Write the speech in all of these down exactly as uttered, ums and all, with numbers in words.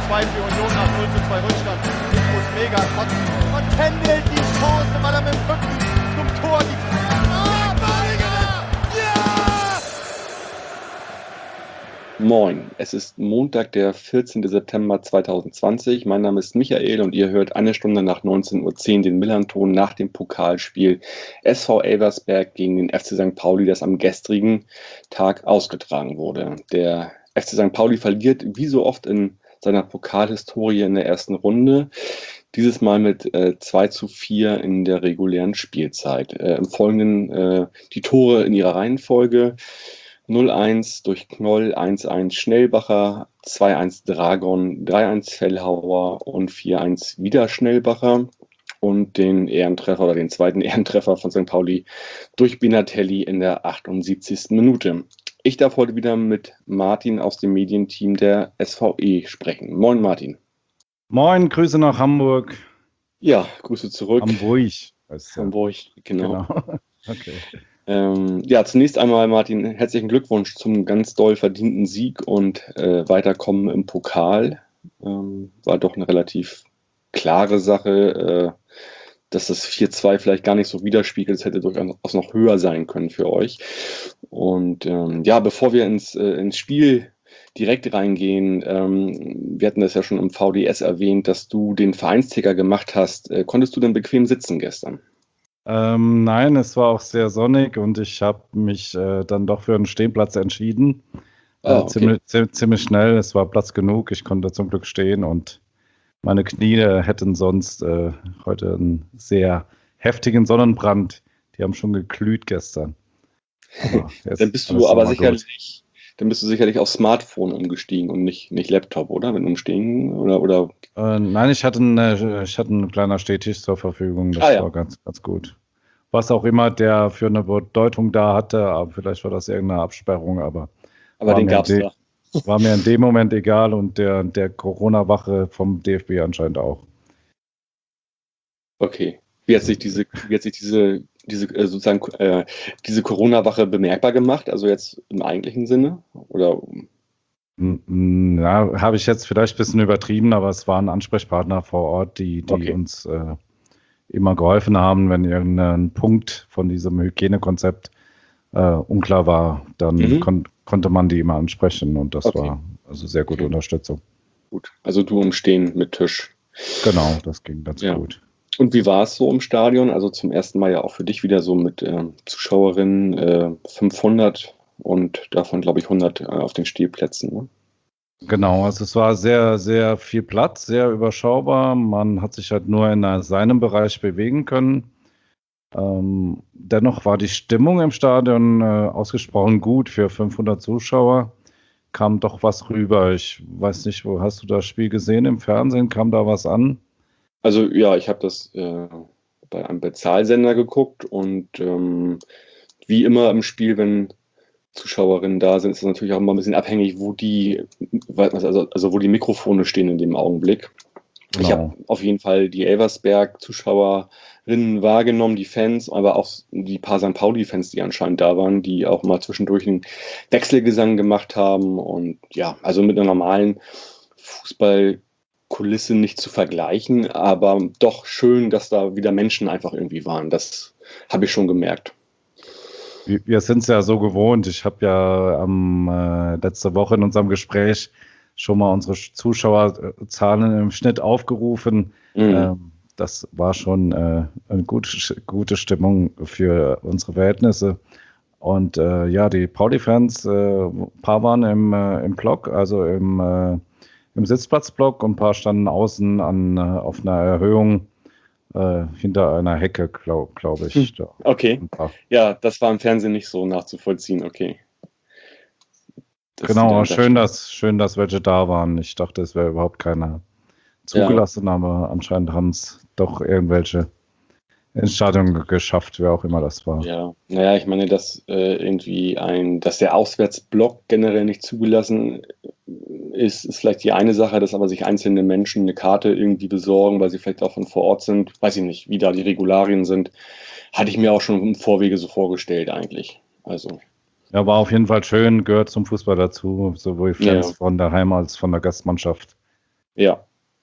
zwei für Union nach null zu zwei Rückstand. Ich muss mega kotzen. Und Kendall die Chance, weil er mit dem Rücken zum Tor die Ah, Badiger! Ja! Moin, es ist Montag, der vierzehnten September zweitausendzwanzig. Mein Name ist Michael und ihr hört eine Stunde nach neunzehn Uhr zehn den Millanton nach dem Pokalspiel S V Elversberg gegen den F C Sankt Pauli, das am gestrigen Tag ausgetragen wurde. Der F C Sankt Pauli verliert wie so oft in seiner Pokalhistorie in der ersten Runde. Dieses Mal mit äh, zwei zu vier in der regulären Spielzeit. Äh, Im Folgenden äh, die Tore in ihrer Reihenfolge: null eins durch Knoll, eins eins Schnellbacher, zwei eins Dragon, drei eins Fellhauer und vier eins wieder Schnellbacher. Und den Ehrentreffer oder den zweiten Ehrentreffer von Sankt Pauli durch Binatelli in der achtundsiebzigsten Minute. Ich darf heute wieder mit Martin aus dem Medienteam der S V E sprechen. Moin Martin. Moin, Grüße nach Hamburg. Ja, Grüße zurück. Hamburg. Hamburg, genau. genau. Okay. Ähm, ja, zunächst einmal, Martin, herzlichen Glückwunsch zum ganz doll verdienten Sieg und äh, Weiterkommen im Pokal. Ähm, war doch eine relativ klare Sache, äh, dass das vier zwei vielleicht gar nicht so widerspiegelt. Es hätte durchaus noch höher sein können für euch. Und ähm, ja, bevor wir ins, äh, ins Spiel direkt reingehen, ähm, wir hatten das ja schon im V D S erwähnt, dass du den Vereinsticker gemacht hast. Äh, konntest du denn bequem sitzen gestern? Ähm, nein, es war auch sehr sonnig und ich habe mich äh, dann doch für einen Stehplatz entschieden. Äh, Ah, okay. ziemlich, zi- ziemlich schnell, es war Platz genug, ich konnte zum Glück stehen und meine Knie hätten sonst äh, heute einen sehr heftigen Sonnenbrand. Die haben schon geglüht gestern. Aber jetzt Dann bist alles du aber nochmal gut. sicherlich, dann bist du sicherlich auf Smartphone umgestiegen und nicht, nicht Laptop, oder? Wenn umstehen oder oder Äh, nein, ich hatte, eine, ich hatte einen kleinen Stehtisch zur Verfügung, das Ah, ja. war ganz, ganz gut. Was auch immer der für eine Bedeutung da hatte, aber vielleicht war das irgendeine Absperrung, aber aber war den mir, in gab's de, da. war mir in dem Moment egal und der, der Corona-Wache vom D F B anscheinend auch. Okay. Wie hat sich diese, wie hat sich diese, diese äh, sozusagen äh, diese Corona-Wache bemerkbar gemacht? Also jetzt im eigentlichen Sinne? Oder Hm, hm, Ja, habe ich jetzt vielleicht ein bisschen übertrieben, aber es waren Ansprechpartner vor Ort, die, die Okay. uns äh, immer geholfen haben, wenn irgendein Punkt von diesem Hygienekonzept äh, unklar war, dann Mhm. kon konnte man die immer ansprechen und das Okay. war also sehr gute Okay. Unterstützung. Gut. Also du im Stehen mit Tisch. Genau, das ging ganz Ja. gut. Und wie war es so im Stadion? Also zum ersten Mal ja auch für dich wieder so mit ähm, Zuschauerinnen, äh, fünfhundert und davon, glaube ich, hundert äh, auf den Stehplätzen. Ne? Genau, also es war sehr, sehr viel Platz, sehr überschaubar. Man hat sich halt nur in äh, seinem Bereich bewegen können. Ähm, dennoch war die Stimmung im Stadion äh, ausgesprochen gut für fünfhundert Zuschauer. Kam doch was rüber. Ich weiß nicht, wo hast du das Spiel gesehen im Fernsehen? Kam da was an? Also ja, ich habe das äh, bei einem Bezahlsender geguckt und ähm, wie immer im Spiel, wenn Zuschauerinnen da sind, ist es natürlich auch immer ein bisschen abhängig, wo die, also, also wo die Mikrofone stehen in dem Augenblick. Ich Genau. habe auf jeden Fall die Elversberg-Zuschauerinnen wahrgenommen, die Fans, aber auch die paar Sankt Pauli-Fans, die anscheinend da waren, die auch mal zwischendurch einen Wechselgesang gemacht haben. Und ja, also mit einer normalen Fußballkulisse nicht zu vergleichen, aber doch schön, dass da wieder Menschen einfach irgendwie waren. Das habe ich schon gemerkt. Wir, wir sind es ja so gewohnt. Ich habe ja am äh, letzte Woche in unserem Gespräch schon mal unsere Zuschauerzahlen im Schnitt aufgerufen. Mhm. Ähm, das war schon äh, eine gute, gute Stimmung für unsere Verhältnisse. Und äh, ja, die Pauli-Fans, äh, ein paar waren im, äh, im Block, also im, äh, im Sitzplatzblock und ein paar standen außen an, äh, auf einer Erhöhung äh, hinter einer Hecke, glaube glaub ich. Hm. Da. Okay. Ein paar. Ja, das war im Fernsehen nicht so nachzuvollziehen, okay. Dass die Genau, dann aber da schön, stehen. dass, schön, dass welche da waren. Ich dachte, es wäre überhaupt keiner zugelassen, aber anscheinend haben es doch irgendwelche ins Stadion geschafft, wer auch immer das war. Ja, naja, ich meine, dass äh, irgendwie ein, dass der Auswärtsblock generell nicht zugelassen ist, ist vielleicht die eine Sache, dass aber sich einzelne Menschen eine Karte irgendwie besorgen, weil sie vielleicht auch von vor Ort sind, weiß ich nicht, wie da die Regularien sind, hatte ich mir auch schon im Vorwege so vorgestellt eigentlich. Also, Ja, war auf jeden Fall schön, gehört zum Fußball dazu, sowohl Fans Ja. von daheim als von der Gastmannschaft. Ja,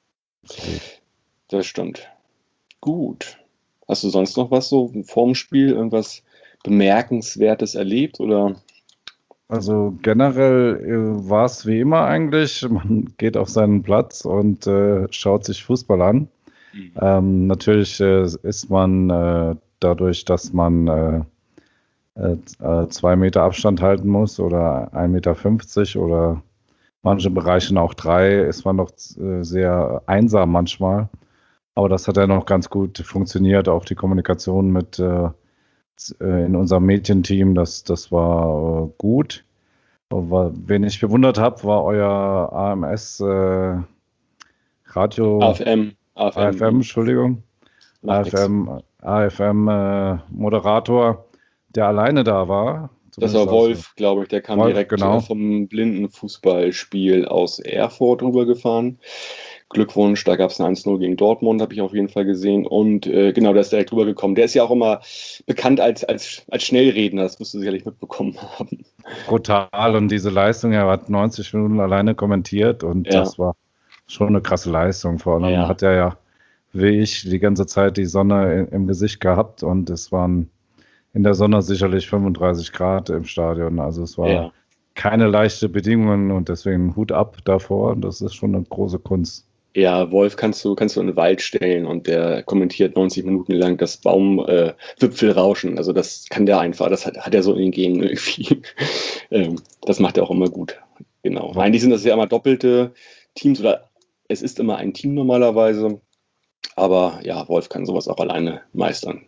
das stimmt. Gut. Hast du sonst noch was so vorm Spiel, irgendwas Bemerkenswertes erlebt oder? Also generell äh, war es wie immer eigentlich. Man geht auf seinen Platz und äh, schaut sich Fußball an. Mhm. Ähm, natürlich äh, ist man äh, dadurch, dass man äh, äh, äh, zwei Meter Abstand halten muss oder ein Meter fünfzig oder manche Bereichen auch drei, ist man doch äh, sehr einsam manchmal. Aber das hat ja noch ganz gut funktioniert. Auch die Kommunikation mit äh, äh, in unserem Mädchenteam, das, das war äh, gut. Aber wen ich bewundert habe, war euer A M S äh, Radio A F M, A F M, A F M, Entschuldigung. macht nix. A F M, A F M äh, Moderator, der alleine da war. Das war Zumindest Wolf, glaube ich, der kam Wolf, direkt genau. äh, vom Blindenfußballspiel aus Erfurt rübergefahren. Glückwunsch, da gab es ein eins null gegen Dortmund, habe ich auf jeden Fall gesehen. Und äh, genau, der ist direkt rübergekommen. Der ist ja auch immer bekannt als, als, als Schnellredner, das wirst du sicherlich mitbekommen haben. Brutal und diese Leistung, er hat neunzig Minuten alleine kommentiert und Ja. das war schon eine krasse Leistung. Vor allem Ja. hat er ja, wie ich, die ganze Zeit die Sonne in, im Gesicht gehabt und es waren in der Sonne sicherlich fünfunddreißig Grad im Stadion. Also es war Ja. keine leichte Bedingungen und deswegen Hut ab davor. Das ist schon eine große Kunst. Ja, Wolf kannst du, kannst du in den Wald stellen und der kommentiert neunzig Minuten lang das Baumwipfel äh, rauschen. Also das kann der einfach, das hat, hat er so in den Genen irgendwie. ähm, das macht er auch immer gut. Genau. Eigentlich sind das ja immer doppelte Teams oder es ist immer ein Team normalerweise. Aber ja, Wolf kann sowas auch alleine meistern.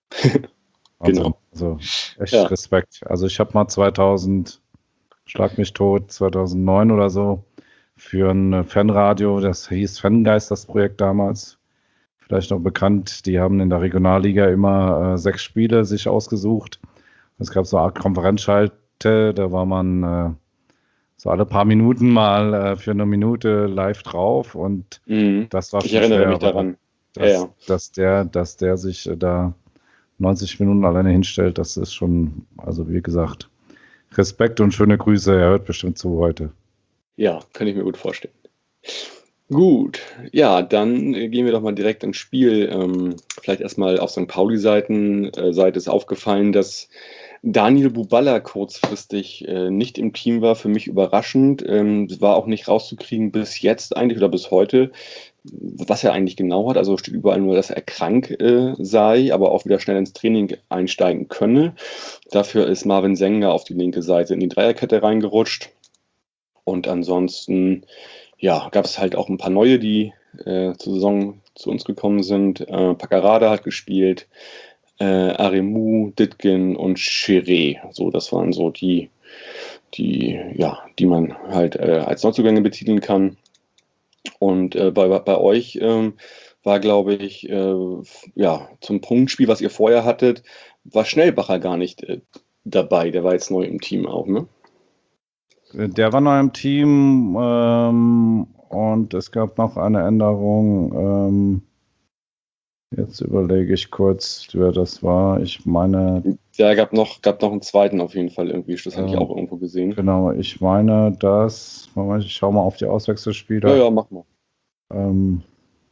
Genau. Also, also echt Ja. Respekt. Also ich habe mal zweitausend, schlag mich tot, zweitausendneun oder so, für ein Fanradio, das hieß Fangeist, das Projekt damals, vielleicht noch bekannt, die haben in der Regionalliga immer äh, sechs Spiele sich ausgesucht. Es gab so eine Art Konferenzschalte, da war man äh, so alle paar Minuten mal äh, für eine Minute live drauf und Mhm. das war Ich schon erinnere schwer, mich aber daran. Dass, Ja, ja. dass, der, dass der sich äh, da neunzig Minuten alleine hinstellt, das ist schon, also wie gesagt, Respekt und schöne Grüße, er hört bestimmt zu heute. Ja, kann ich mir gut vorstellen. Gut, ja, dann äh, gehen wir doch mal direkt ins Spiel. Ähm, vielleicht erstmal auf Sankt Pauli-Seiten. Äh, Seite ist aufgefallen, dass Daniel Buballa kurzfristig äh, nicht im Team war. Für mich überraschend. Ähm, war auch nicht rauszukriegen bis jetzt eigentlich oder bis heute, was er eigentlich genau hat. Also steht überall nur, dass er krank äh, sei, aber auch wieder schnell ins Training einsteigen könne. Dafür ist Marvin Sänger auf die linke Seite in die Dreierkette reingerutscht. Und ansonsten, ja, gab es halt auch ein paar neue, die äh, zur Saison zu uns gekommen sind. Äh, Paccarada hat gespielt, äh, Aremu, Ditgen und Chiré. So, das waren so die, die, ja, die man halt äh, als Neuzugänge betiteln kann. Und äh, bei, bei euch ähm, war, glaube ich, äh, ja, zum Punktspiel, was ihr vorher hattet, war Schnellbacher gar nicht äh, dabei. Der war jetzt neu im Team auch, ne? Der war neu im Team ähm, und es gab noch eine Änderung. Ähm, jetzt überlege ich kurz, wer das war. Ich meine. Ja, gab noch, gab noch einen zweiten auf jeden Fall irgendwie. Das hatte ich Ja. auch irgendwo gesehen. Genau, ich meine, dass. Moment, ich schau mal auf die Auswechselspieler. Ja, ja, mach mal. Ähm,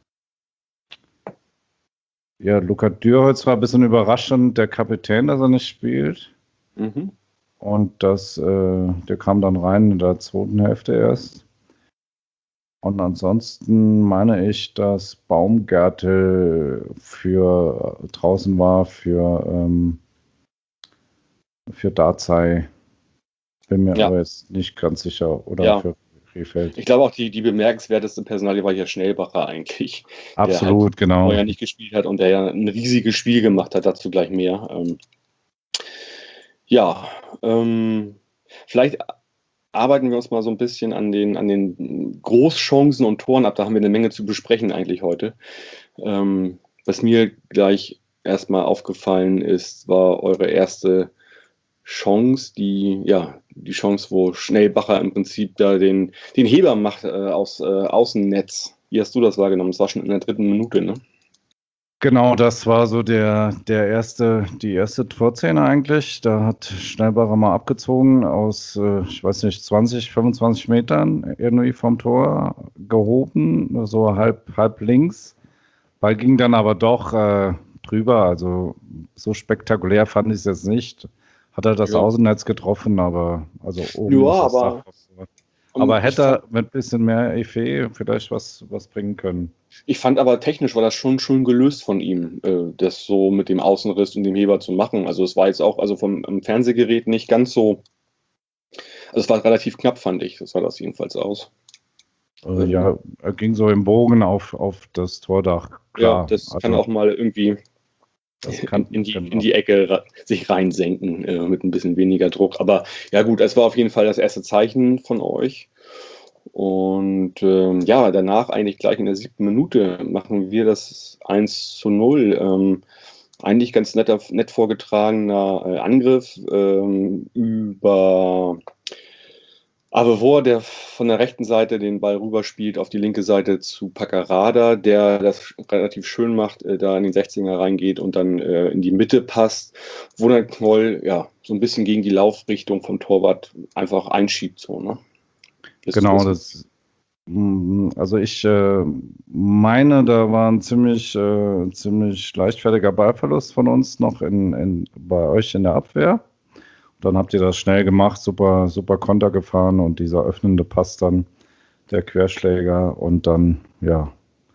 ja, Luca Dürholz war ein bisschen überraschend, der Kapitän, dass er nicht spielt. Mhm. Und das, äh, der kam dann rein in der zweiten Hälfte erst. Und ansonsten meine ich, dass Baumgärtel für äh, draußen war für, ähm, für Dazai. Bin mir Ja. aber jetzt nicht ganz sicher. Oder Ja. für Krefeld. Ich glaube auch, die, die bemerkenswerteste Personalie war hier Schnellbacher eigentlich. Absolut, halt genau. Vorher nicht gespielt hat und der ja ein riesiges Spiel gemacht hat, dazu gleich mehr. Ähm, ja, ähm, vielleicht arbeiten wir uns mal so ein bisschen an den, an den Großchancen und Toren ab. Da haben wir eine Menge zu besprechen eigentlich heute. Ähm, was mir gleich erstmal aufgefallen ist, war eure erste Chance, die, ja, die Chance, wo Schnellbacher im Prinzip da den, den Heber macht äh, aus äh, Außennetz. Wie hast du das wahrgenommen? Das war schon in der dritten Minute, ne? Genau, das war so der, der erste, die erste Torszene eigentlich. Da hat Schnellbacher mal abgezogen aus, äh, ich weiß nicht, zwanzig, fünfundzwanzig Metern irgendwie vom Tor, gehoben, so halb, halb links. Ball ging dann aber doch äh, drüber, also so spektakulär fand ich es jetzt nicht. Hat er das Ja. Außennetz getroffen, aber also oben Ja, ist das aber- Dach. Aber Ich hätte er fand- mit ein bisschen mehr Effet vielleicht was, was bringen können. Ich fand aber technisch war das schon schön gelöst von ihm, äh, das so mit dem Außenriss und dem Heber zu machen. Also es war jetzt auch also vom im Fernsehgerät nicht ganz so. Also es war relativ knapp, fand ich. Das sah das jedenfalls aus. Äh, ja, er ging so im Bogen auf, auf das Tordach. Klar, Ja, das also kann auch mal irgendwie das kann, in, die, genau. in die Ecke ra- sich reinsenken äh, mit ein bisschen weniger Druck. Aber ja gut, es war auf jeden Fall das erste Zeichen von euch. Und ähm, ja, danach eigentlich gleich in der siebten Minute machen wir das eins zu null. Ähm, eigentlich ganz netter, nett vorgetragener äh, Angriff ähm, über Avevor, der von der rechten Seite den Ball rüberspielt auf die linke Seite zu Paccarada, der das relativ schön macht, äh, da in den sechzehner reingeht und dann äh, in die Mitte passt, wo dann Knoll ja so ein bisschen gegen die Laufrichtung vom Torwart einfach einschiebt. So, ne? Bis Genau, zum- das. mm, Also ich äh, meine, da war ein ziemlich, äh, ziemlich leichtfertiger Ballverlust von uns noch in, in, bei euch in der Abwehr. Dann habt ihr das schnell gemacht, super, super Konter gefahren und dieser öffnende Pass dann, der Querschläger und dann, ja,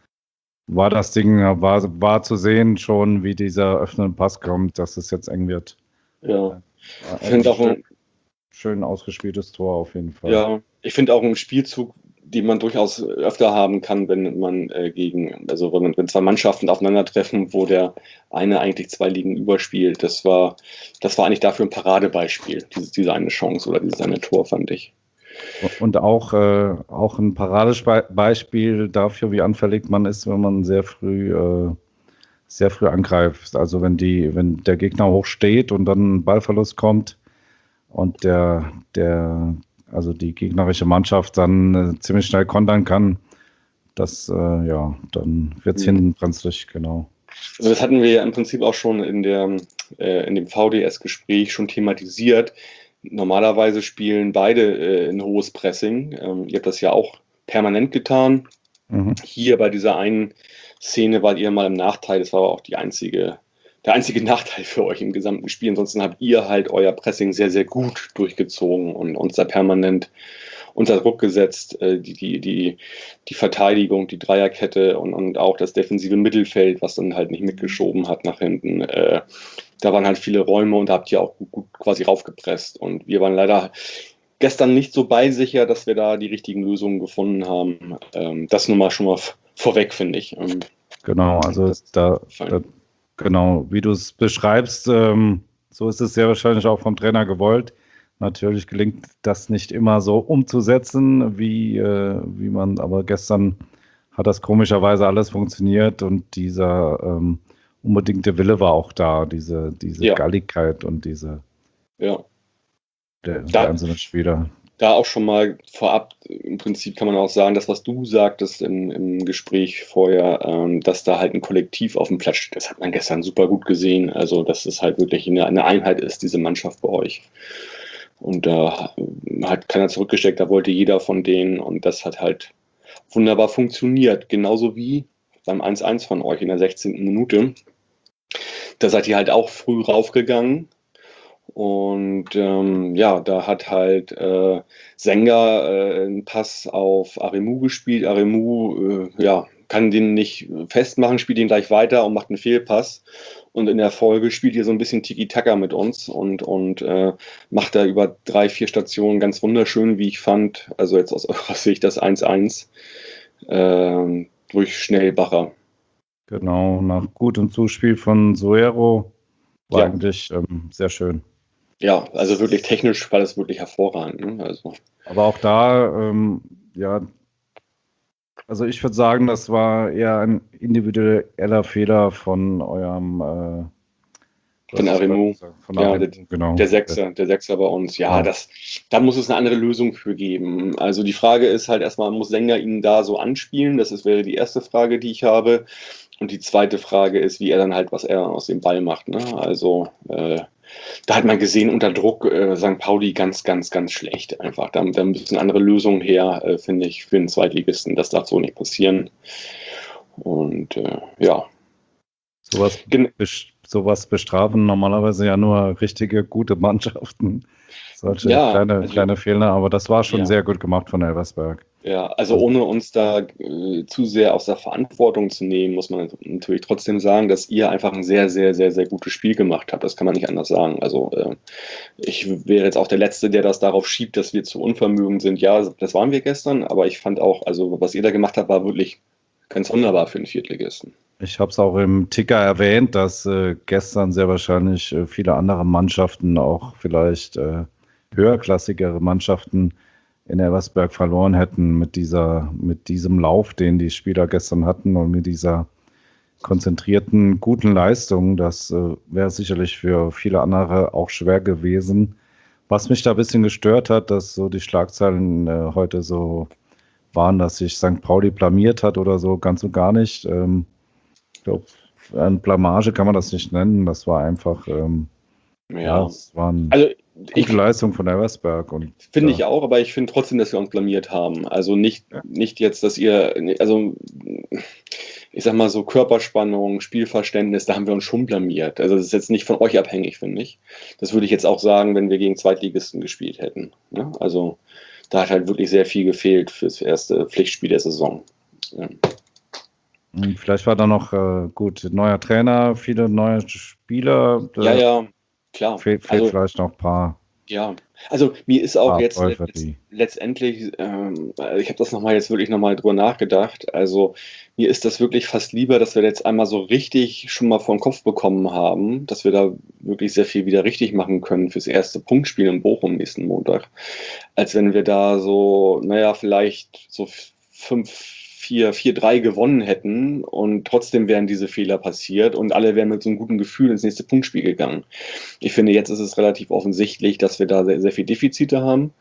war das Ding, war, war zu sehen schon, wie dieser öffnende Pass kommt, dass es jetzt eng wird. Ja, War ich finde auch, ein, schön, schön ausgespieltes Tor auf jeden Fall. ja, ich finde auch einen Spielzug, den man durchaus öfter haben kann, wenn man äh, gegen, also wenn, wenn zwei Mannschaften aufeinandertreffen, wo der eine eigentlich zwei Ligen überspielt. Das war, das war eigentlich dafür ein Paradebeispiel, diese, diese eine Chance oder dieses eine Tor, fand ich. Und auch, äh, auch ein Paradebeispiel dafür, wie anfällig man ist, wenn man sehr früh, äh, sehr früh angreift. Also wenn die, wenn der Gegner hoch steht und dann ein Ballverlust kommt und der, der, also die gegnerische Mannschaft dann äh, ziemlich schnell kontern kann, das, äh, ja, dann wird es Mhm. hinten brenzlig, genau. Also das hatten wir ja im Prinzip auch schon in, der, äh, in dem V D S-Gespräch schon thematisiert. Normalerweise spielen beide äh, ein hohes Pressing. Ähm, ihr habt das ja auch permanent getan. Mhm. Hier bei dieser einen Szene wart ihr mal im Nachteil. Das war aber auch die einzige, der einzige Nachteil für euch im gesamten Spiel. Ansonsten habt ihr halt euer Pressing sehr, sehr gut durchgezogen und uns da permanent unter Druck gesetzt. Äh, die, die, die, die Verteidigung, die Dreierkette und, und auch das defensive Mittelfeld, was dann halt nicht mitgeschoben hat nach hinten. Äh, da waren halt viele Räume und da habt ihr auch gut, gut quasi raufgepresst. Und wir waren leider gestern nicht so beisicher, dass wir da die richtigen Lösungen gefunden haben. Ähm, das nun mal schon mal f- vorweg, finde ich. Ähm, Genau, also Das- da, da, genau, wie du es beschreibst, ähm, so ist es sehr wahrscheinlich auch vom Trainer gewollt. Natürlich gelingt das nicht immer so umzusetzen, wie, äh, wie man, aber gestern hat das komischerweise alles funktioniert und dieser ähm, unbedingte Wille war auch da, diese, diese Ja. Galligkeit und diese ja. der, Da- der einzelnen Spieler. Da auch schon mal vorab, im Prinzip kann man auch sagen, das, was du sagtest im, im Gespräch vorher, ähm, dass da halt ein Kollektiv auf dem Platz steht, das hat man gestern super gut gesehen. Also, dass es halt wirklich eine, eine Einheit ist, diese Mannschaft bei euch. Und da äh, hat keiner zurückgesteckt, da wollte jeder von denen und das hat halt wunderbar funktioniert. Genauso wie beim eins eins von euch in der sechzehnten Minute. Da seid ihr halt auch früh raufgegangen. Und ähm, ja, da hat halt äh, Senga äh, einen Pass auf Aremu gespielt. Aremu äh, ja, kann den nicht festmachen, spielt ihn gleich weiter und macht einen Fehlpass. Und in der Folge spielt ihr so ein bisschen Tiki-Taka mit uns und, und äh, macht da über drei, vier Stationen ganz wunderschön, wie ich fand. Also jetzt aus eurer Sicht das eins eins äh, durch Schnellbacher. Genau, nach gutem Zuspiel von Suero war Ja. eigentlich ähm, sehr schön. Ja, also wirklich technisch war das wirklich hervorragend. Ne? Also, Aber auch da, ähm, ja, also ich würde sagen, das war eher ein individueller Fehler von eurem, äh, Von Aremu. Von Ja, Aremu, der, genau. der Sechser, der Sechser bei uns. Ja, Ja. das, da muss es eine andere Lösung für geben. Also die Frage ist halt erstmal, muss Sänger ihn da so anspielen? Das ist, wäre die erste Frage, die ich habe. Und die zweite Frage ist, wie er dann halt, was er aus dem Ball macht. Ne? Also äh, da hat man gesehen, unter Druck äh, Sankt Pauli ganz, ganz, ganz schlecht einfach. Da, da müssen andere Lösungen her, äh, finde ich, für den Zweitligisten. Das darf so nicht passieren. Und äh, ja. Sowas, bes- sowas bestrafen normalerweise ja nur richtige, gute Mannschaften. Solche Ja, kleine, also- kleine Fehler, aber das war schon Ja. sehr gut gemacht von Elversberg. Ja, also ohne uns da äh, zu sehr aus der Verantwortung zu nehmen, muss man natürlich trotzdem sagen, dass ihr einfach ein sehr, sehr, sehr, sehr gutes Spiel gemacht habt. Das kann man nicht anders sagen. Also äh, ich wäre jetzt auch der Letzte, der das darauf schiebt, dass wir zu unvermögend sind. Ja, das waren wir gestern, aber ich fand auch, also was ihr da gemacht habt, war wirklich ganz wunderbar für einen Viertligisten. Ich habe es auch im Ticker erwähnt, dass äh, gestern sehr wahrscheinlich äh, viele andere Mannschaften, auch vielleicht äh, höherklassigere Mannschaften in Elversberg verloren hätten mit dieser, mit diesem Lauf, den die Spieler gestern hatten und mit dieser konzentrierten, guten Leistung. Das äh, wäre sicherlich für viele andere auch schwer gewesen. Was mich da ein bisschen gestört hat, dass so die Schlagzeilen äh, heute so waren, dass sich Sankt Pauli blamiert hat oder so, ganz und gar nicht. Ähm, ich glaube, eine Blamage kann man das nicht nennen. Das war einfach, ähm, ja, Ja, es war eine also gute ich Leistung von Elversberg. Und finde ja, ich auch, aber ich finde trotzdem, dass wir uns blamiert haben. Also nicht, Ja. nicht jetzt, dass ihr, also ich sag mal so Körperspannung, Spielverständnis, da haben wir uns schon blamiert. Also das ist jetzt nicht von euch abhängig, finde ich. Das würde ich jetzt auch sagen, wenn wir gegen Zweitligisten gespielt hätten. Ne? Also da hat halt wirklich sehr viel gefehlt fürs erste Pflichtspiel der Saison. Ja. Und vielleicht war da noch äh, gut, neuer Trainer, viele neue Spieler. Äh, Ja, ja, klar. Fehlt, fehlt Also, vielleicht noch ein paar. ja, also mir ist auch Ah, jetzt Abläufe, letzt, die- letztendlich, ähm, ich habe das nochmal jetzt wirklich nochmal drüber nachgedacht. Also mir ist das wirklich fast lieber, dass wir jetzt einmal so richtig schon mal vor den Kopf bekommen haben, dass wir da wirklich sehr viel wieder richtig machen können fürs erste Punktspiel in Bochum nächsten Montag, als wenn wir da so, naja, vielleicht so fünf, vier, vier, drei gewonnen hätten und trotzdem wären diese Fehler passiert und alle wären mit so einem guten Gefühl ins nächste Punktspiel gegangen. Ich finde, jetzt ist es relativ offensichtlich, dass wir da sehr, sehr viel Defizite haben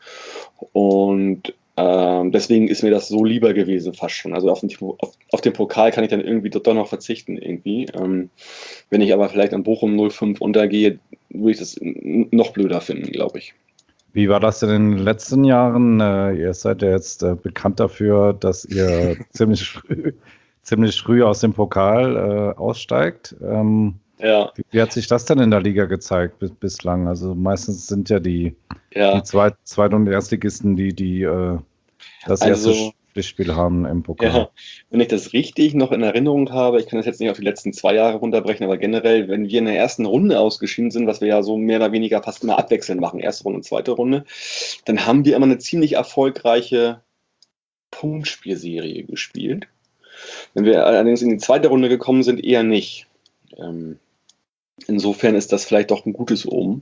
und ähm, deswegen ist mir das so lieber gewesen fast schon. Also auf den, auf, auf den Pokal kann ich dann irgendwie doch noch verzichten irgendwie. Ähm, wenn ich aber vielleicht an Bochum null fünf untergehe, würde ich das n- noch blöder finden, glaube ich. Wie war das denn in den letzten Jahren? Äh, ihr seid ja jetzt äh, bekannt dafür, dass ihr ziemlich früh, ziemlich früh aus dem Pokal äh, aussteigt. Ähm, Ja, wie, wie hat sich das denn in der Liga gezeigt bis, bislang? Also meistens sind ja die, ja. die Zweit-, Zweit- und Erstligisten, die, die äh, das erste Also- Pflichtspiel haben im Pokal. Ja, wenn ich das richtig noch in Erinnerung habe, ich kann das jetzt nicht auf die letzten zwei Jahre runterbrechen, aber generell, wenn wir in der ersten Runde ausgeschieden sind, was wir ja so mehr oder weniger fast immer abwechselnd machen, erste Runde und zweite Runde, dann haben wir immer eine ziemlich erfolgreiche Punktspielserie gespielt. Wenn wir allerdings in die zweite Runde gekommen sind, eher nicht. Ähm, insofern ist das vielleicht doch ein gutes Omen.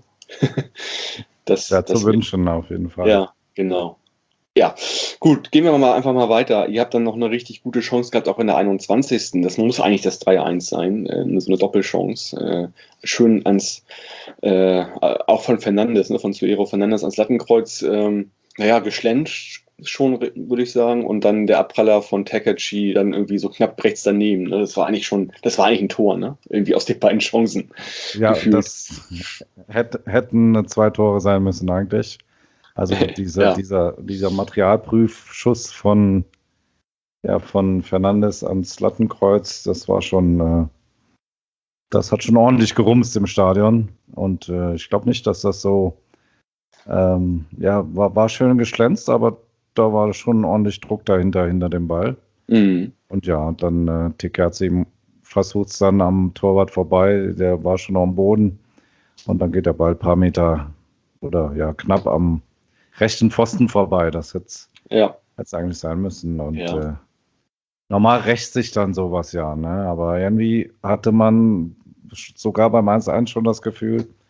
das, Ja, zu das wir- wünschen auf jeden Fall. Ja, genau. Ja, gut, gehen wir mal einfach mal weiter. Ihr habt dann noch eine richtig gute Chance gehabt, auch in der einundzwanzigsten. Das muss eigentlich das drei eins sein, äh, so eine Doppelchance. Äh, schön ans, äh, auch von Fernandes, ne, von Suero Fernandes ans Lattenkreuz, ähm, naja, geschlänzt schon, würde ich sagen. Und dann der Abpraller von Takachi dann irgendwie so knapp rechts daneben. Ne? Das war eigentlich schon, das war eigentlich ein Tor, ne? Irgendwie aus den beiden Chancen. Ja, gefühlt. das hätte, hätten zwei Tore sein müssen eigentlich. Also dieser, Ja. dieser, dieser Materialprüfschuss von, ja, von Fernandes ans Lattenkreuz, das war schon, äh, das hat schon ordentlich gerumst im Stadion. Und äh, ich glaube nicht, dass das so, ähm, ja, war, war schön geschlänzt, aber da war schon ordentlich Druck dahinter, hinter dem Ball. Mhm. Und ja, dann äh, Tekerzi versucht es dann am Torwart vorbei, der war schon am Boden. Und dann geht der Ball ein paar Meter oder ja, knapp am rechten Pfosten vorbei. Das hätte Ja, es eigentlich sein müssen. Und Ja. äh, normal rächt sich dann sowas ja, ne? Aber irgendwie hatte man sogar beim eins eins schon das Gefühl,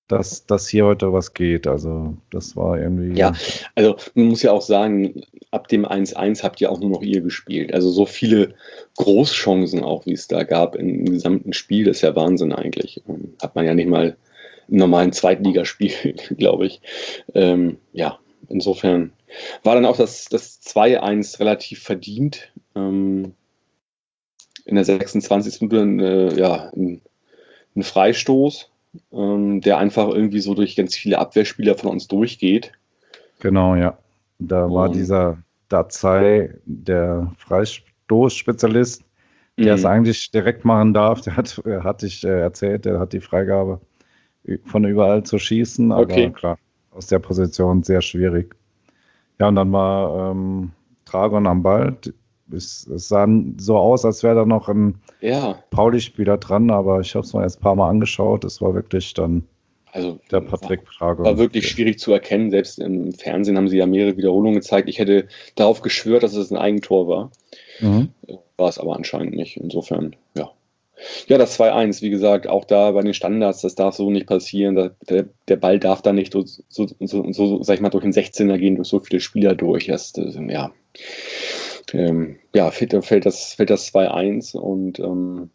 dass, dass hier heute was geht. Also das war irgendwie. Ja, also man muss ja auch sagen, ab dem eins eins habt ihr auch nur noch ihr gespielt. Also so viele Großchancen auch, wie es da gab im gesamten Spiel, das ist ja Wahnsinn eigentlich. Ähm, Hat man ja nicht mal im normalen Zweitligaspiel, glaube ich. Ähm, ja, insofern war dann auch das, das zwei eins relativ verdient. Ähm, in der sechsundzwanzigsten Minute äh, ja, ein, ein Freistoß, ähm, der einfach irgendwie so durch ganz viele Abwehrspieler von uns durchgeht. Genau, ja. Da war Und- dieser Dazai, der Freistoßspezialist, der es Mhm. eigentlich direkt machen darf. Der hat, äh, hatte ich äh, erzählt, der hat die Freigabe, ü- von überall zu schießen, aber Okay. klar, aus der Position sehr schwierig. Ja, und dann war ähm, Dragon am Ball. Es, es sah so aus, als wäre da noch ein Ja, Pauli-Spieler dran, aber ich habe es mir jetzt ein paar Mal angeschaut. Es war wirklich dann also der Patrick Dragon. war wirklich schwierig zu erkennen. Selbst im Fernsehen haben sie ja mehrere Wiederholungen gezeigt. Ich hätte darauf geschwört, dass es ein Eigentor war. Mhm. War es aber anscheinend nicht. Insofern, ja. Ja, das zwei eins, wie gesagt, auch da bei den Standards, das darf so nicht passieren. Da, der, der Ball darf da nicht so, so, so, so, sag ich mal, durch den sechzehner gehen, durch so viele Spieler durch. Das, das, ja, ähm, ja fällt, fällt, das, fällt das zwei eins und ähm,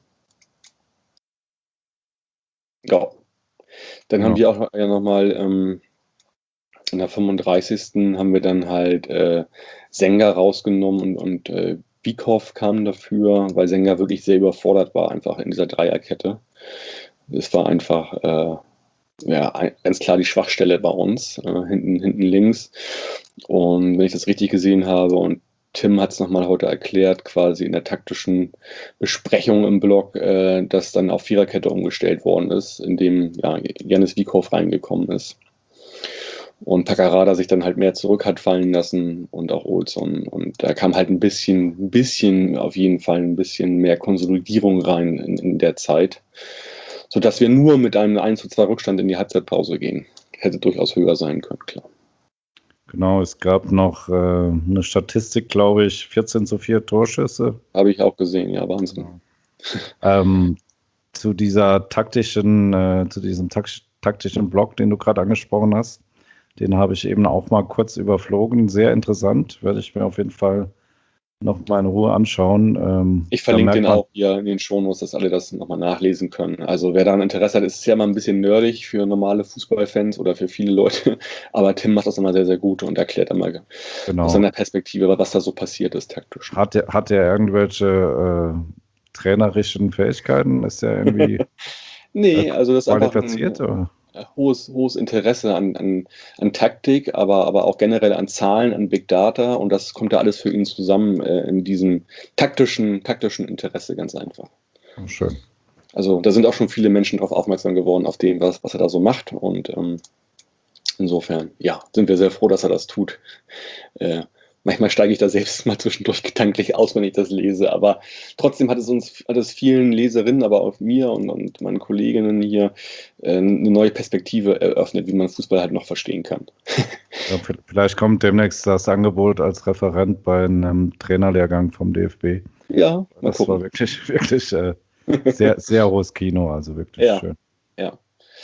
ja, dann Ja. haben wir auch ja nochmal ähm, in der fünfunddreißigsten haben wir dann halt äh, Senga rausgenommen und, und äh, Bikoff kam dafür, weil Senga wirklich sehr überfordert war, einfach in dieser Dreierkette. Es war einfach äh, ja, ein, ganz klar die Schwachstelle bei uns, äh, hinten, hinten links. Und wenn ich das richtig gesehen habe, und Tim hat es nochmal heute erklärt, quasi in der taktischen Besprechung im Blog, äh, dass dann auf Viererkette umgestellt worden ist, indem ja, Janis Bikoff reingekommen ist. Und Takarada sich dann halt mehr zurück hat fallen lassen und auch Olsson. Und da kam halt ein bisschen, ein bisschen, auf jeden Fall ein bisschen mehr Konsolidierung rein in, in der Zeit, sodass wir nur mit einem eins zu zwei Rückstand in die Halbzeitpause gehen. Hätte durchaus höher sein können, klar. Genau, es gab noch äh, eine Statistik, glaube ich, vierzehn zu vier Torschüsse. Habe ich auch gesehen, ja, Wahnsinn. Ähm, zu dieser taktischen, äh, zu diesem tak taktischen Block, den du gerade angesprochen hast, den habe ich eben auch mal kurz überflogen. Sehr interessant, werde ich mir auf jeden Fall noch mal in Ruhe anschauen. Ähm, Ich da verlinke merkt den man- auch hier in den Shownotes, dass alle das nochmal nachlesen können. Also wer daran Interesse hat, ist es ja mal ein bisschen nerdig für normale Fußballfans oder für viele Leute. Aber Tim macht das immer sehr, sehr gut und erklärt einmal Genau. aus seiner Perspektive, was da so passiert ist taktisch. Hat er, hat er irgendwelche äh, trainerischen Fähigkeiten? Ist er irgendwie Nee, also das ist einfach qualifiziert? ein Oder? hohes, hohes Interesse an, an, an Taktik, aber, aber auch generell an Zahlen, an Big Data, und das kommt da alles für ihn zusammen äh, in diesem taktischen, taktischen Interesse, ganz einfach. Oh, schön. Also da sind auch schon viele Menschen darauf aufmerksam geworden, auf dem, was, was er da so macht, und ähm, insofern, ja, sind wir sehr froh, dass er das tut. Äh, Manchmal steige ich da selbst mal zwischendurch gedanklich aus, wenn ich das lese, aber trotzdem hat es uns, hat es vielen Leserinnen, aber auch mir und, und meinen Kolleginnen hier äh, eine neue Perspektive eröffnet, wie man Fußball halt noch verstehen kann. Ja, v- vielleicht kommt demnächst das Angebot als Referent bei einem Trainerlehrgang vom D F B. Ja, mal Das war gucken. wirklich, wirklich äh, sehr, sehr hohes Kino, also wirklich Ja. schön. Ja.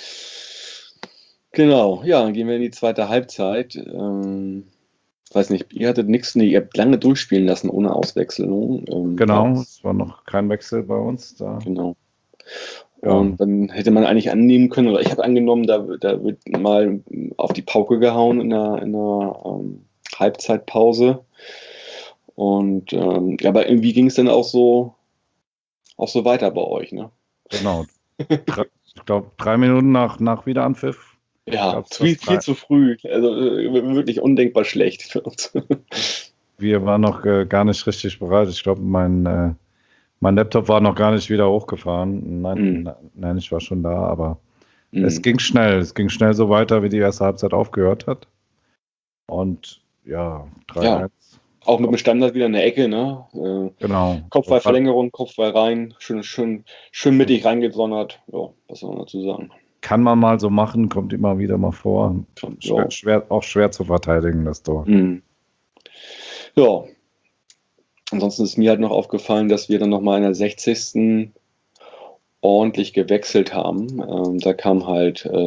Genau, ja, dann gehen wir in die zweite Halbzeit. Ähm, weiß nicht, ihr hattet nichts, nee, ihr habt lange durchspielen lassen ohne Auswechslung. Ähm, Genau, das- es war noch kein Wechsel bei uns da. Genau. Ja. Und dann hätte man eigentlich annehmen können, oder ich habe angenommen, da, da wird mal auf die Pauke gehauen in der, in der ähm, Halbzeitpause. Und ähm, ja, aber irgendwie ging es dann auch so, auch so weiter bei euch, ne? Genau. Drei, ich glaube, drei Minuten nach, nach Wiederanpfiff. Ja, Gab's viel, das viel drei- zu früh. Also äh, wirklich undenkbar schlecht für uns. Wir waren noch äh, gar nicht richtig bereit. Ich glaube, mein, äh, mein Laptop war noch gar nicht wieder hochgefahren. Nein, Mhm. ne- nein, ich war schon da, aber Mhm. es ging schnell. Es ging schnell so weiter, wie die erste Halbzeit aufgehört hat. Und ja, drei eins. Auch mit dem Standard wieder in der Ecke, ne? Äh, Genau. Kopfballverlängerung, Kopfball rein, schön, schön, schön mittig reingesondert. Ja, was soll man dazu sagen? Kann man mal so machen, kommt immer wieder mal vor. Ja. Schwer, schwer, auch schwer zu verteidigen, das Tor. Mhm. Ja. Ansonsten ist mir halt noch aufgefallen, dass wir dann nochmal in der sechzigsten ordentlich gewechselt haben. Ähm, da kam halt äh,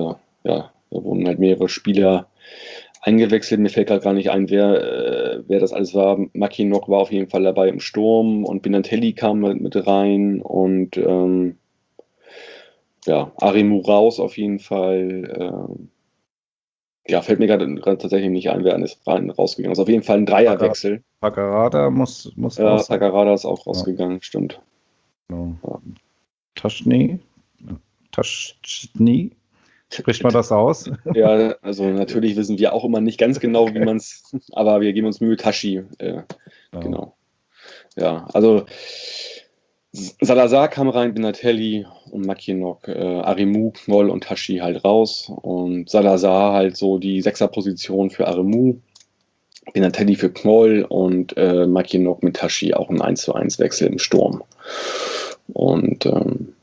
ja, da wurden halt mehrere Spieler eingewechselt. Mir fällt gerade gar nicht ein, wer, äh, wer das alles war. Mackinock war auf jeden Fall dabei im Sturm und Binatelli kam mit, mit rein und ähm, ja, Aremu raus auf jeden Fall. Ähm, ja, fällt mir gerade tatsächlich nicht ein, wer ist rein, rausgegangen ist. Auf jeden Fall ein Dreierwechsel. Paccarada muss, muss Ja, raus sein. Paccarada ist auch rausgegangen, ja. Stimmt. Genau. Ja. Taschny? Taschny? Spricht man das aus? Ja, also natürlich wissen wir auch immer nicht ganz genau, okay. wie man es, aber wir geben uns Mühe, Tashi. Äh, ja. Genau. Ja, also Salazar kam rein, Binatelli und Mackinock, äh, Aremu, Knoll und Tashi halt raus und Salazar halt so die Sechserposition für Aremu, Binatelli für Knoll und äh, Mackinock mit Tashi auch ein eins zu eins Wechsel im Sturm. Und ähm,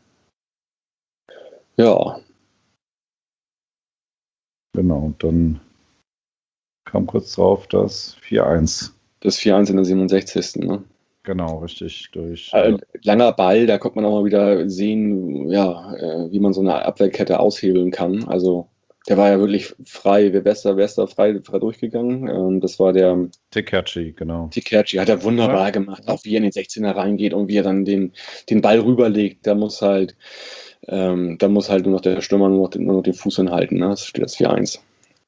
ja. Genau, dann kam kurz drauf das vier eins. Das vier eins in der siebenundsechzigsten Ne? Genau, richtig. Durch äh, langer Ball, da konnte man auch mal wieder sehen, ja, äh, wie man so eine Abwehrkette aushebeln kann. Also der war ja wirklich frei, wer besser, wer ist da frei, frei durchgegangen. Ähm, das war der Tekerci, genau. Tekerci hat er wunderbar ja. gemacht, auch wie er in den sechzehner reingeht und wie er dann den, den Ball rüberlegt. Da muss halt, ähm, da muss halt nur noch der Stürmer nur noch den, nur noch den Fuß hinhalten. Ne? Das steht das vier eins.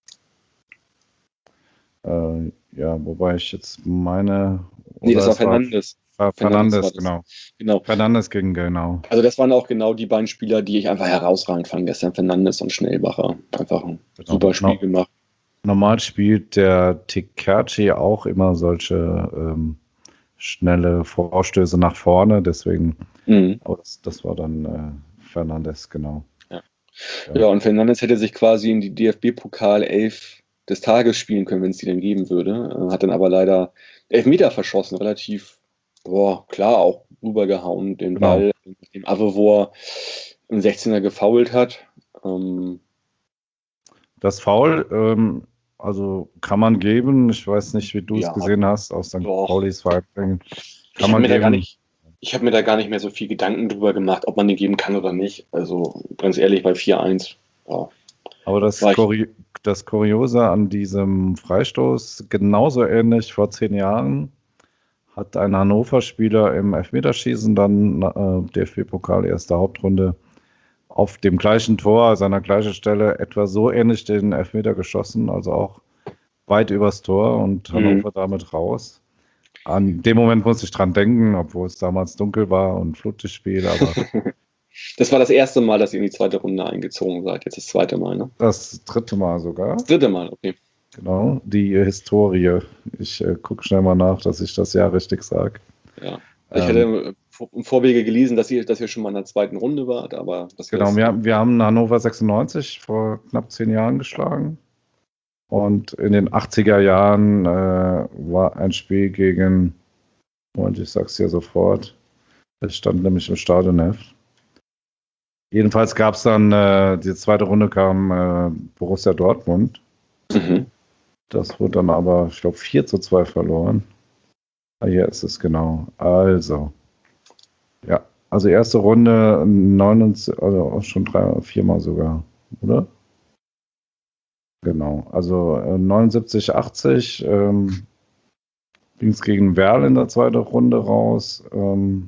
Äh, ja, wobei ich jetzt meine. Nee, das war Fernandes. War Fernandes, genau. genau. Fernandes ging, genau. Also das waren auch genau die beiden Spieler, die ich einfach herausragend fand gestern. Fernandes und Schnellbacher. Einfach ein genau. super Spiel no. gemacht. Normal spielt der Tekerci auch immer solche ähm, schnelle Vorstöße nach vorne, deswegen, mhm. aber das, das war dann äh, Fernandes, genau. Ja. Ja. ja, und Fernandes hätte sich quasi in die D F B-Pokal elf des Tages spielen können, wenn es die denn geben würde. Hat dann aber leider Elfmeter verschossen, relativ boah, klar auch rübergehauen, den genau. Ball, den Avevor im sechzehner gefoult hat. Ähm, das Foul, ähm, also kann man geben. Ich weiß nicht, wie du es ja, gesehen hast aus Sankt Paulis Verein. Kann man geben. Ich habe mir da gar nicht mehr so viel Gedanken drüber gemacht, ob man den geben kann oder nicht. Also ganz ehrlich, bei vier eins, ja. Aber das, Kuri- das Kuriose an diesem Freistoß, genauso ähnlich vor zehn Jahren, hat ein Hannover-Spieler im Elfmeterschießen dann äh, D F B-Pokal erste Hauptrunde auf dem gleichen Tor, also an der gleichen Stelle, etwa so ähnlich den Elfmeter geschossen, also auch weit übers Tor und Hannover mhm. damit raus. An dem Moment musste ich dran denken, obwohl es damals dunkel war und Flutlichtspiel, aber das war das erste Mal, dass ihr in die zweite Runde eingezogen seid. Jetzt das zweite Mal, ne? Das dritte Mal sogar. Das dritte Mal, okay. Genau, die Historie. Ich äh, gucke schnell mal nach, dass ich das Jahr richtig sage. Ja, ich ähm, hatte im Vorwege gelesen, dass ihr, dass ihr schon mal in der zweiten Runde wart, aber das genau, wir, wir haben Hannover sechsundneunzig vor knapp zehn Jahren geschlagen. Und in den achtziger Jahren äh, war ein Spiel gegen, und ich sag's dir sofort, es stand nämlich im Stadionheft. Jedenfalls gab es dann, äh, die zweite Runde kam äh, Borussia Dortmund. Mhm. Das wurde dann aber, ich glaube, vier zu zwei verloren. Ah, hier ist es genau. Also, ja, also erste Runde neunundsiebzig, also auch schon drei, viermal sogar, oder? Genau, also äh, neunundsiebzig, achtzig ähm, ging es gegen Werl in der zweiten Runde raus. Ähm,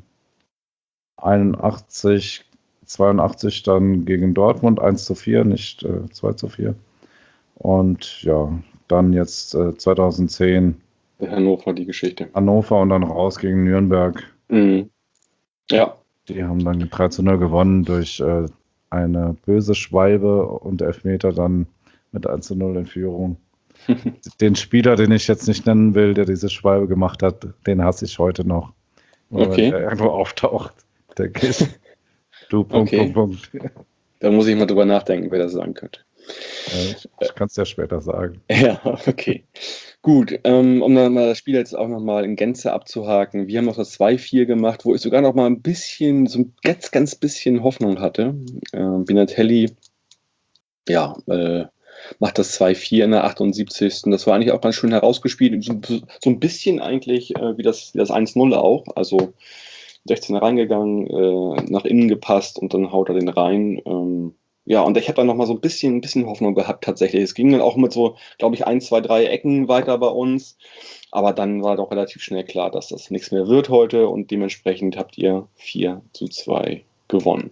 einundachtzig, zweiundachtzig dann gegen Dortmund eins zu vier, nicht äh, zwei zu vier. Und ja, dann jetzt äh, zweitausendzehn. Hannover, die Geschichte. Hannover und dann raus gegen Nürnberg. Mhm. Ja. Die haben dann drei zu null gewonnen durch äh, eine böse Schwalbe und Elfmeter dann mit eins zu null in Führung. Den Spieler, den ich jetzt nicht nennen will, der diese Schwalbe gemacht hat, den hasse ich heute noch. Okay. Wenn der irgendwo auftaucht, denke ich. Du, Punkt, okay. Punkt, Punkt. Da muss ich mal drüber nachdenken, wer das sagen könnte. Ich, ich kann es ja später sagen. Ja, okay. Gut, ähm, um dann mal das Spiel jetzt auch nochmal in Gänze abzuhaken. Wir haben noch das zwei vier gemacht, wo ich sogar noch mal ein bisschen, so ein ganz, ganz bisschen Hoffnung hatte. Ähm, Binatelli, ja, äh, macht das zwei vier in der achtundsiebzigsten Das war eigentlich auch ganz schön herausgespielt. So, so ein bisschen eigentlich äh, wie das, wie das eins null auch. Also sechzehner reingegangen, äh, nach innen gepasst und dann haut er den rein. Ähm, Ja, und ich habe dann noch mal so ein bisschen, ein bisschen Hoffnung gehabt tatsächlich. Es ging dann auch mit so, glaube ich, ein, zwei, drei Ecken weiter bei uns. Aber dann war doch relativ schnell klar, dass das nichts mehr wird heute und dementsprechend habt ihr vier zu zwei gewonnen.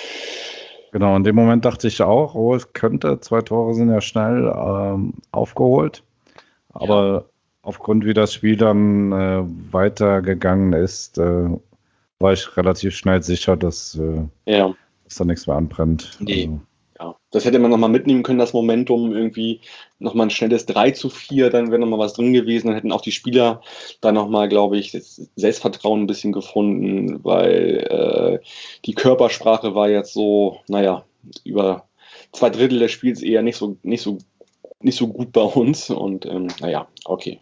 Genau, in dem Moment dachte ich auch, oh, es könnte, zwei Tore sind ja schnell ähm, aufgeholt. Aber ja. Aufgrund, wie das Spiel dann äh, weitergegangen ist, äh, war ich relativ schnell sicher, dass, äh, ja. dass da nichts mehr anbrennt. Nee. Also, ja. Das hätte man nochmal mitnehmen können, das Momentum, irgendwie nochmal ein schnelles drei zu vier, dann wäre nochmal was drin gewesen, dann hätten auch die Spieler da nochmal, glaube ich, das Selbstvertrauen ein bisschen gefunden, weil äh, die Körpersprache war jetzt so, naja, über zwei Drittel des Spiels eher nicht so, nicht so, nicht so gut bei uns und ähm, naja, okay.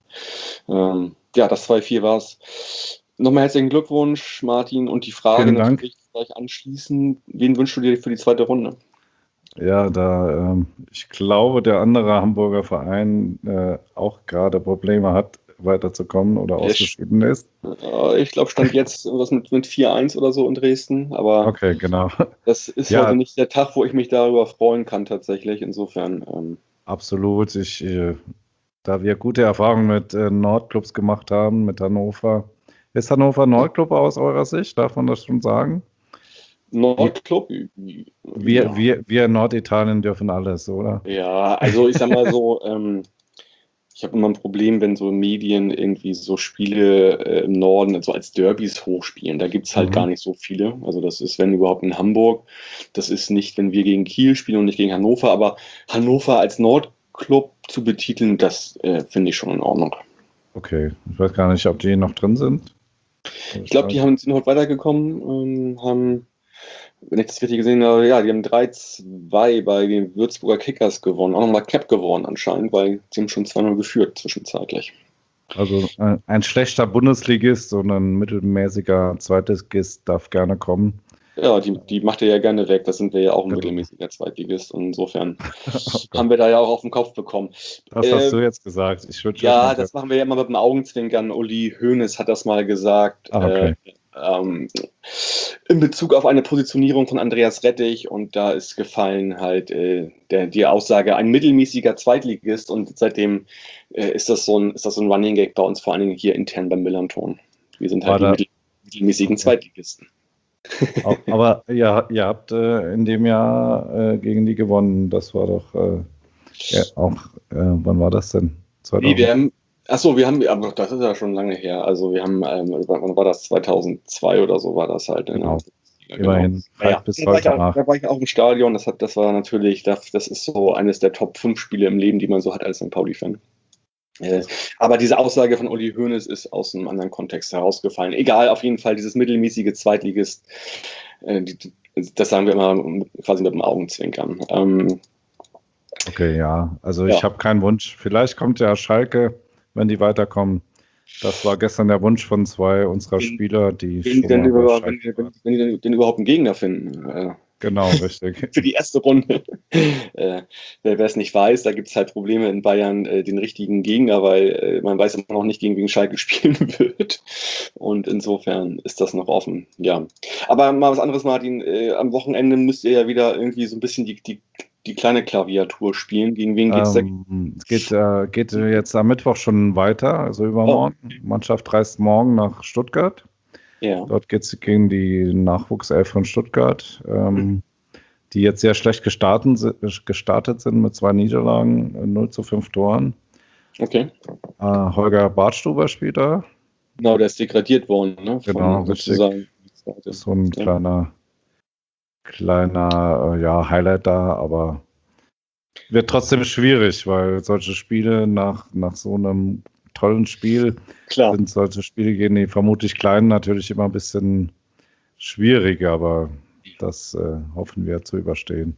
Ähm, ja, das zwei vier war es. Nochmal herzlichen Glückwunsch, Martin, und die Frage Vielen Dank. natürlich gleich anschließen, wen wünschst du dir für die zweite Runde? Ja, da ähm, ich glaube, der andere Hamburger Verein äh, auch gerade Probleme hat, weiterzukommen oder Ja, ausgeschieden ist. Äh, ich glaube, stand jetzt was mit, mit vier eins oder so in Dresden, aber Okay, genau. das ist Ja. heute nicht der Tag, wo ich mich darüber freuen kann tatsächlich. Insofern. Ähm, Absolut. Ich, äh, da wir gute Erfahrungen mit äh, Nordclubs gemacht haben, mit Hannover. Ist Hannover Nordclub aus eurer Sicht? Darf man das schon sagen? Nordclub? Wir, ja. wir, wir in Norditalien dürfen alles, oder? Ja, also ich sag mal so, ähm, ich habe immer ein Problem, wenn so Medien irgendwie so Spiele äh, im Norden so als Derbys hochspielen. Da gibt es halt Mhm. gar nicht so viele. Also das ist, wenn überhaupt, in Hamburg. Das ist nicht, wenn wir gegen Kiel spielen und nicht gegen Hannover. Aber Hannover als Nordclub zu betiteln, das äh, finde ich schon in Ordnung. Okay, ich weiß gar nicht, ob die noch drin sind. Ich glaube, die haben, sind heute weitergekommen, ähm, haben, wenn ich das richtig gesehen habe, ja, die haben drei zwei bei den Würzburger Kickers gewonnen, auch nochmal Cap gewonnen anscheinend, weil sie haben schon zwei null geführt zwischenzeitlich. Also ein, ein schlechter Bundesligist und ein mittelmäßiger Zweitligist darf gerne kommen. Ja, die, die macht ihr ja gerne weg, das sind wir ja auch ein Genau. mittelmäßiger Zweitligist und insofern Okay. haben wir da ja auch auf den Kopf bekommen. Das Äh, hast du jetzt gesagt. Ich würde Ja, das machen wir ja immer mit dem Augenzwinkern. Uli Hoeneß hat das mal gesagt. Ah, okay. äh, ähm, in Bezug auf eine Positionierung von Andreas Rettich und da ist gefallen halt äh, der, die Aussage, ein mittelmäßiger Zweitligist und seitdem äh, ist, das so ein, ist das so ein Running Gag bei uns, vor allen Dingen hier intern beim Millanton. Wir sind halt War die da- mittel, mittelmäßigen Okay. Zweitligisten. Au- Aber ja, ihr habt äh, in dem Jahr äh, gegen die gewonnen. Das war doch äh, ja, auch, äh, wann war das denn? Nee, wir zweitausend? haben, achso, wir haben, aber das ist ja schon lange her. Also wir haben, ähm, wann war das? zweitausendzwei oder so war das halt. in der Genau. Bundesliga, Immerhin. Naja, Halt bis da, war ich heute auch, nach. da war ich auch im Stadion. Das, hat, das war natürlich, das, das ist so eines der Top fünf Spiele im Leben, die man so hat als Sankt Pauli-Fan. Äh, aber diese Aussage von Uli Hoeneß ist aus einem anderen Kontext herausgefallen. Egal, auf jeden Fall, dieses mittelmäßige Zweitligist, äh, die, das sagen wir immer mit, quasi mit dem Augenzwinkern. Ähm, Okay, ja. Also Ja. ich habe keinen Wunsch. Vielleicht kommt ja Schalke, wenn die weiterkommen. Das war gestern der Wunsch von zwei unserer Wenn- Spieler, die wenn, die schon denn mal bei über, Schalke wenn, wenn, waren. wenn die denn, denn überhaupt einen Gegner finden. Äh, Genau, richtig. für die erste Runde. äh, wer es nicht weiß, da gibt es halt Probleme in Bayern, äh, den richtigen Gegner, weil äh, man weiß immer noch nicht, gegen wen Schalke spielen wird. Und insofern ist das noch offen. Ja. Aber mal was anderes, Martin. Äh, am Wochenende müsst ihr ja wieder irgendwie so ein bisschen die, die, die kleine Klaviatur spielen. Gegen wen geht's da? Ähm, es geht, äh, geht jetzt am Mittwoch schon weiter, also übermorgen. Die Mannschaft reist morgen nach Stuttgart. Ja. Dort geht es gegen die Nachwuchself von Stuttgart, ähm, die jetzt sehr schlecht gestartet, si- gestartet sind mit zwei Niederlagen, äh, null zu fünf Toren. Okay. Äh, Holger Bartstuber spielt da. Genau, der ist degradiert worden, ne? Genau, Von, richtig. sozusagen. Das ist so ein Ja. kleiner, kleiner äh, ja, Highlight da, aber wird trotzdem schwierig, weil solche Spiele nach, nach so einem tollen Spiel Klar. sind solche Spiele gegen die vermutlich Kleinen natürlich immer ein bisschen schwierig, aber das äh, hoffen wir zu überstehen.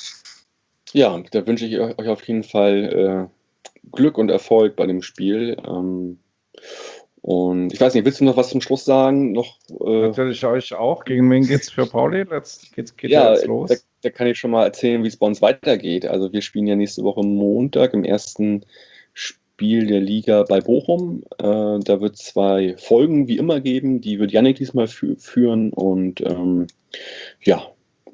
Ja, da wünsche ich euch auf jeden Fall äh, Glück und Erfolg bei dem Spiel. Ähm, und ich weiß nicht, willst du noch was zum Schluss sagen? Noch, äh, Natürlich euch auch. Gegen wen geht's für Pauli? Jetzt geht's, geht ja, jetzt los. da, da kann ich schon mal erzählen, wie es bei uns weitergeht. Also wir spielen ja nächste Woche Montag im ersten Spiel der Liga bei Bochum. Äh, da wird es zwei Folgen wie immer geben. Die wird Yannick diesmal fü- führen und ähm, ja,